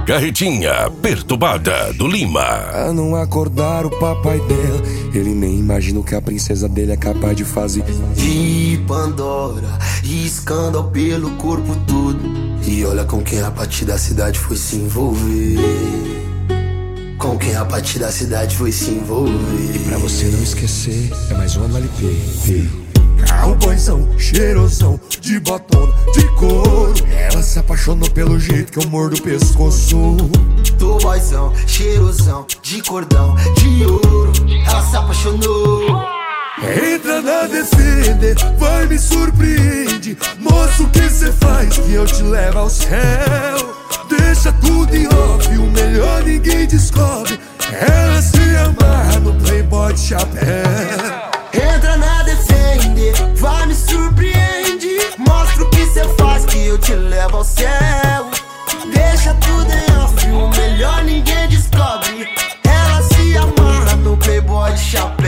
Carretinha perturbada do Lima. A não acordar o papai dela, ele nem imagina o que a princesa dele é capaz de fazer. De Pandora, riscando pelo corpo todo. E olha com quem a partir da cidade foi se envolver. Com quem a partir da cidade foi se envolver. E pra você não esquecer, é mais uma no LP. Cowboyzão, cheirosão, de botona, de couro. Ela se apaixonou pelo jeito que eu mordo o pescoço. Do boyzão, cheirosão, de cordão, de ouro. Ela se apaixonou. Entra na Defender, vai me surpreende. Mostra o que cê faz que eu te levo ao céu. Deixa tudo em off, o melhor ninguém descobre. Ela se amarra no playboy de chapéu. Entra na Defender, vai me surpreende. Mostra o que cê faz que eu te levo ao céu. Deixa tudo em off, o melhor ninguém descobre. Ela se amarra no playboy de chapéu.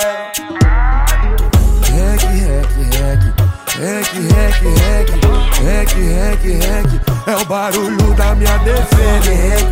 É o barulho da minha Defender.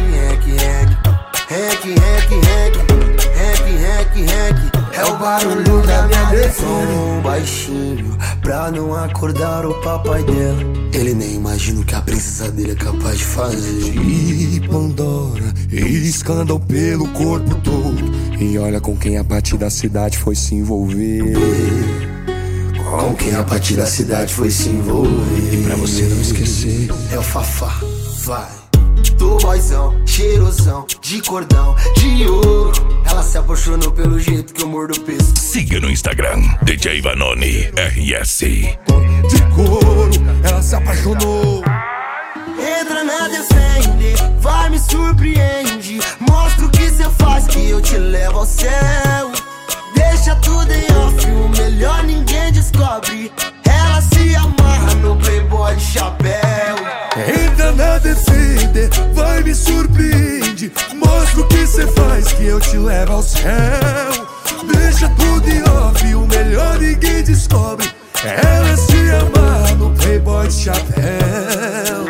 É o barulho da minha Defender. Baixinho, pra não acordar o papai dela. Ele nem imagina o que a princesa dele é capaz de fazer. De Pandora, riscando pelo corpo todo. E olha com quem a partir da cidade foi se envolver. Com quem a partir da cidade foi se envolver. E pra você não esquecer, é o Fafá, vai. Do boyzão, cheirosão, de cordão, de ouro. Ela se apaixonou pelo jeito que eu mordo o pescoço. Siga no Instagram, DJ Vanoni RS. De couro, ela se apaixonou. Entra na Defender, vai me surpreende. Mostra o que cê faz que eu te levo ao céu. Deixa tudo em off, o melhor ninguém descobre. Ela se amarra no playboy de chapéu. Entra na Defender, vai me surpreende. Mostra o que cê faz que eu te levo ao céu. Deixa tudo em off, o melhor ninguém descobre. Ela se amarra no playboy de chapéu.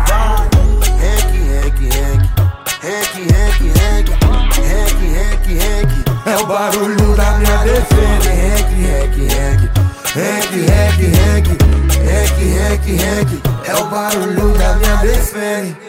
É o barulho da minha Defender. É o barulho da minha Defender.